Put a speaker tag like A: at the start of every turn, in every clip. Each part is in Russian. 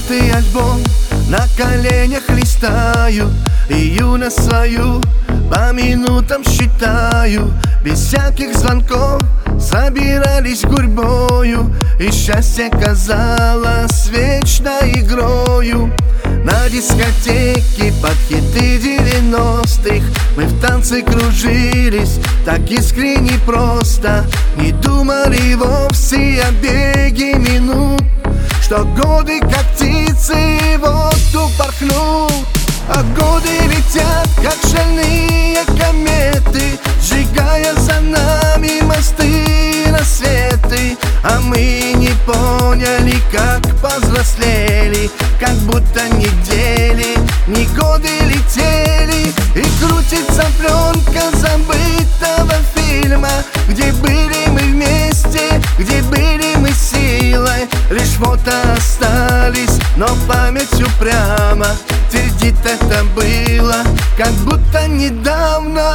A: желтый альбом на коленях листаю, и юность свою по минутам считаю. Без всяких звонков собирались гурьбою, и счастье казалось вечной игрою. На дискотеке под хиты 90-х мы в танце кружились так искренне просто. Не думали вовсе о беге минут, что годы как птицы в воду порхнут. А годы летят, как шальные кометы, сжигая за нами мосты и рассветы. А мы не поняли, как повзрослели, как будто недели, не годы летели. И крутится пленка забытого фильма, где были мы вместе, где были мы силой. Лишь фото остались, но память упрямо твердит: это было как будто недавно.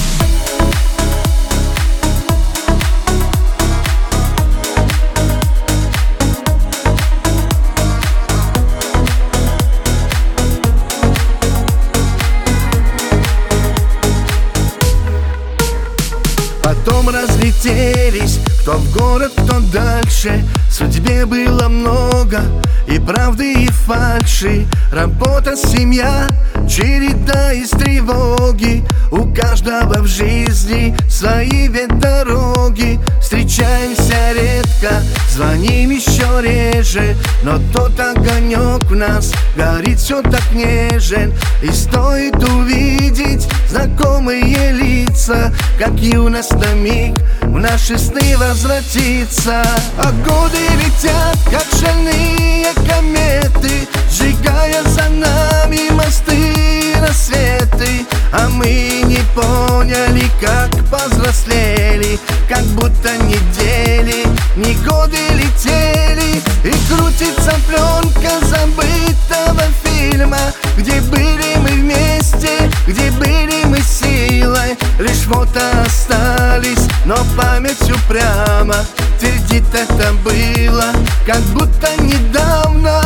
A: Потом разлетелись, кто в город, кто дальше. В судьбе было много и правды, и фальши. Работа, семья, череда из тревоги. У каждого в жизни свои ведь дороги. Встречаемся редко, звоним еще реже, но тот огонек в нас горит все так нежен. И стоит увидеть знакомые лица, как юность на миг в наши сны возвратится. А годы летят, как шальные кометы, сжигая за нами мосты и рассветы. А мы не поняли, как повзрослели, как будто недели, не годы летели. И крутится пленка забытого фильма, где были мы вместе, где были мы силой. Лишь фото остались, но память упрямо твердит: это было как будто недавно.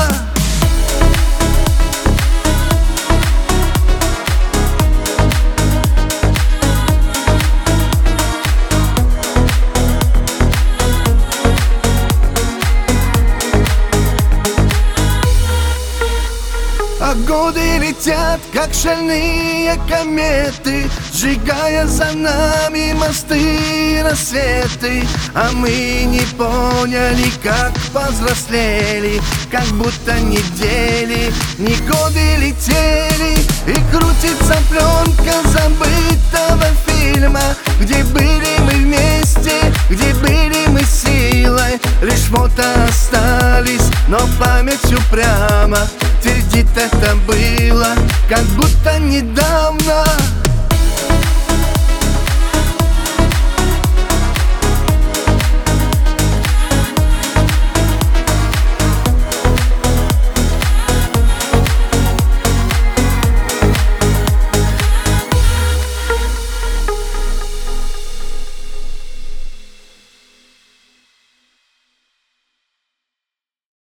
A: А годы летят, как шальные кометы, сжигая за нами мосты и рассветы. А мы не поняли, как повзрослели, как будто недели, не годы летели. И крутится пленка забытого фильма, где были мы вместе, где были мы силой. Лишь фото остались, но память упрямо твердит: это было как будто недавно.